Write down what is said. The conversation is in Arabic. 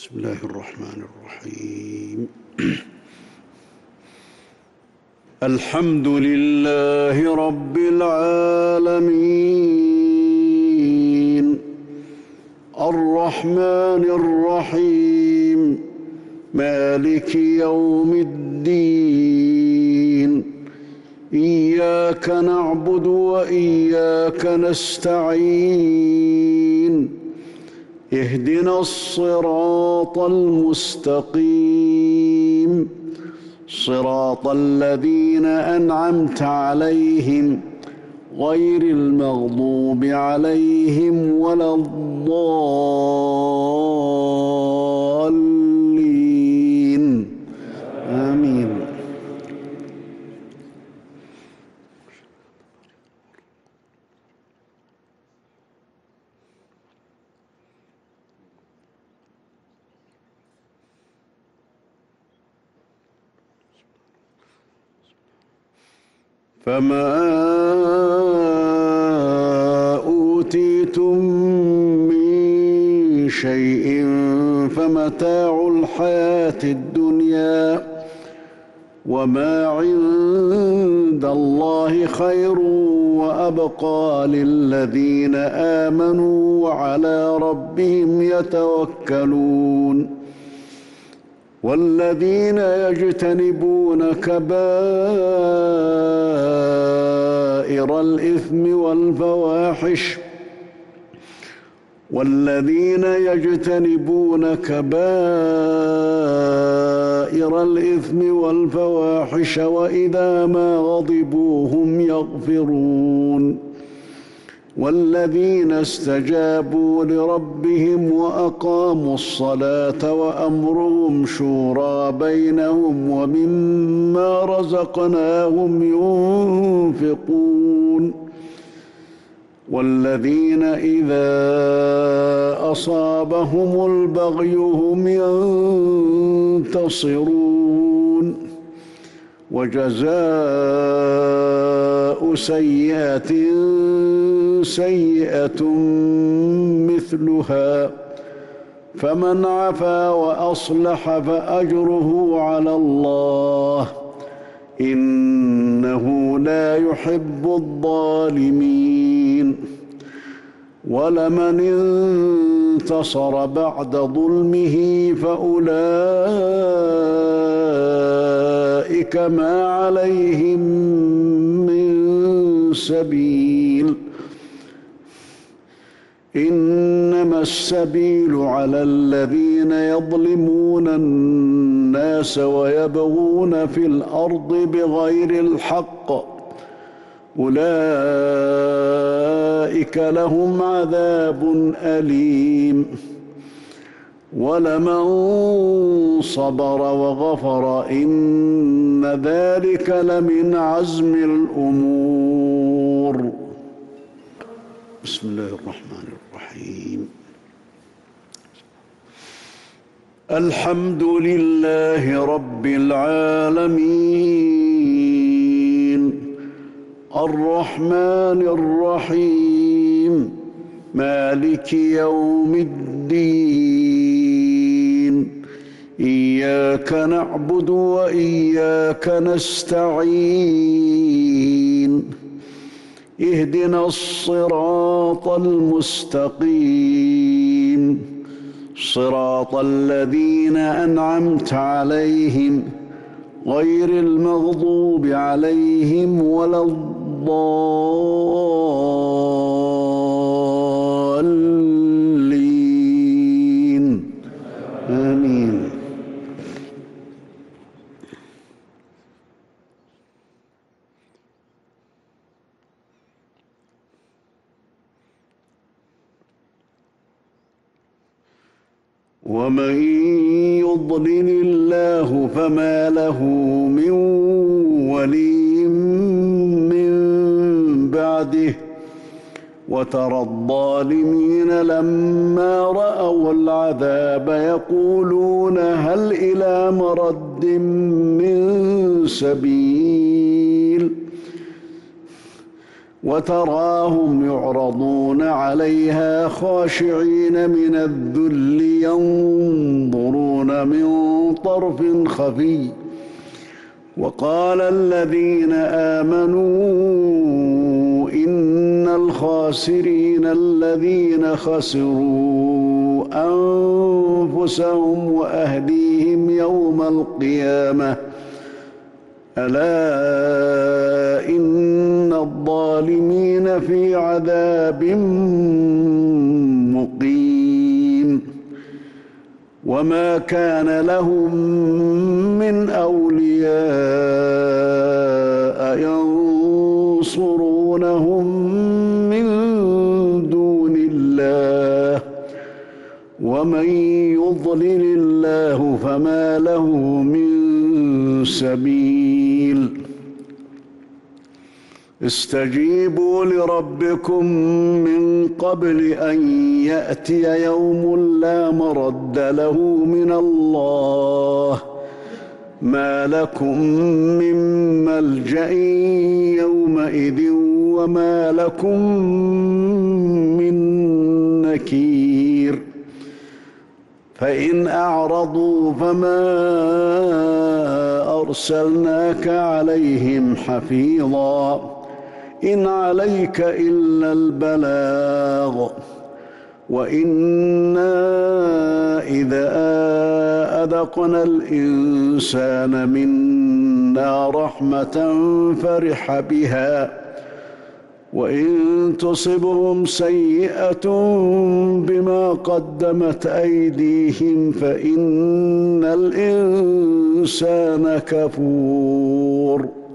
بسم الله الرحمن الرحيم. الحمد لله رب العالمين الرحمن الرحيم مالك يوم الدين إياك نعبد وإياك نستعين اهدنا الصراط المستقيم صراط الذين أنعمت عليهم غير المغضوب عليهم ولا الضالين آمين. فما أوتيتم من شيء فمتاع الحياة الدنيا وما عند الله خير وأبقى للذين آمنوا وعلى ربهم يتوكلون. والذين يجتنبون كبائر الإثم والفواحش وإذا ما غضبوا هم يغفرون. والذين استجابوا لربهم وأقاموا الصلاة وأمرهم شورى بينهم ومما رزقناهم ينفقون. والذين إذا أصابهم البغي هم ينتصرون. وجزاء سيئة سيئة مثلها فمن عفا وأصلح فأجره على الله إنه لا يحب الظالمين. ولمن انتصر بعد ظلمه فأولئك ما عليهم من سبيل إنما السبيل على الذين يظلمون الناس ويبغون في الأرض بغير الحق أولئك لهم عذاب أليم. ولمن صبر وغفر إن ذلك لمن عزم الأمور. بسم الله الرحمن الرحيم. الحمد لله رب العالمين الرحمن الرحيم مالك يوم الدين إياك نعبد وإياك نستعين اهدنا الصراط المستقيم صراط الذين أنعمت عليهم غير المغضوب عليهم ولا الضالين آمين. ومن يضلل الله فما له من ولي من بعده وترى الظالمين لما رأوا العذاب يقولون هل إلى مرد من سبيل وتراهم يعرضون عليها خاشعين من الذل ينظرون من طرف خفي. وقال الذين آمنوا إن الخاسرين الذين خسروا أنفسهم وأهليهم يوم القيامة ألا إن الظالمين في عذاب مقيم. وما كان لهم من أولياء ينصرونهم من دون الله ومن يضلل الله فما له من سبيل. استجيبوا لربكم من قبل أن يأتي يوم لا مرد له من الله ما لكم من ملجأ يومئذ وما لكم من نكير. فإن أعرضوا فما أرسلناك عليهم حفيظا إن عليك إلا البلاغ وإنا إذا أذقنا الإنسان منا رحمة فرح بها وإن تصبهم سيئة بما قدمت أيديهم فإن الإنسان كفور.